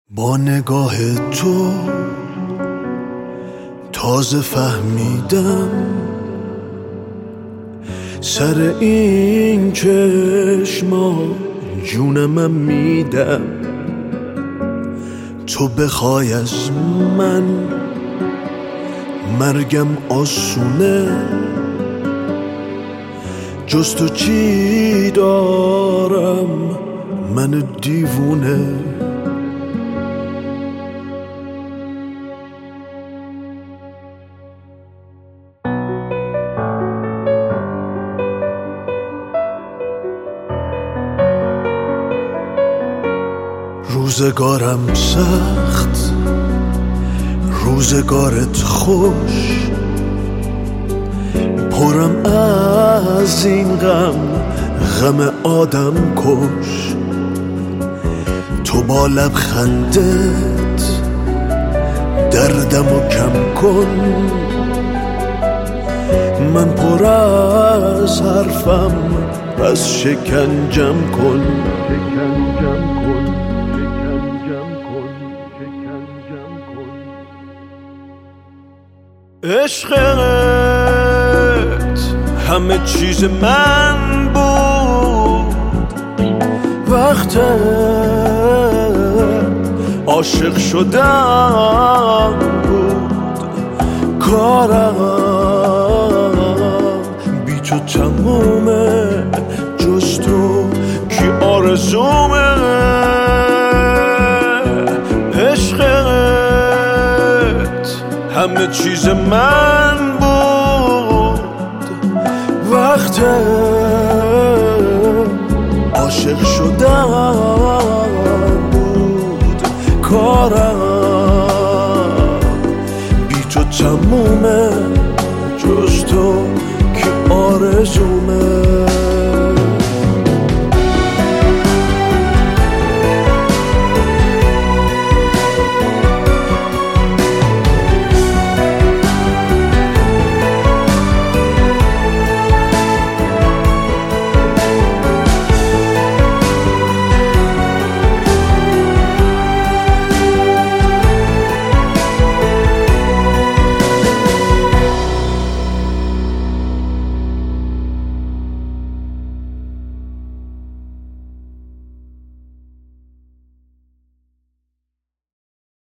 با نگاه تو تازه فهمیدم سر این چشما جونم میدم. تو بخوای از من مرگم آسونه، جز تو چی دارم من دیوونه. روزگارم سخت، روزگارت خوش، پرم از این غم آدم کش. تو با لبخندت دردمو کم کن، من پر از حرفم پس شکنجم کن. عشقت همه چیز من بود، وقت عاشق شدن بود. کارم بی تو تمومه، جز تو کی آرزومه. همه چیز من بود، وقت عاشق شدن بود. کارم بی تو تمومه، جز تو که آرزومه.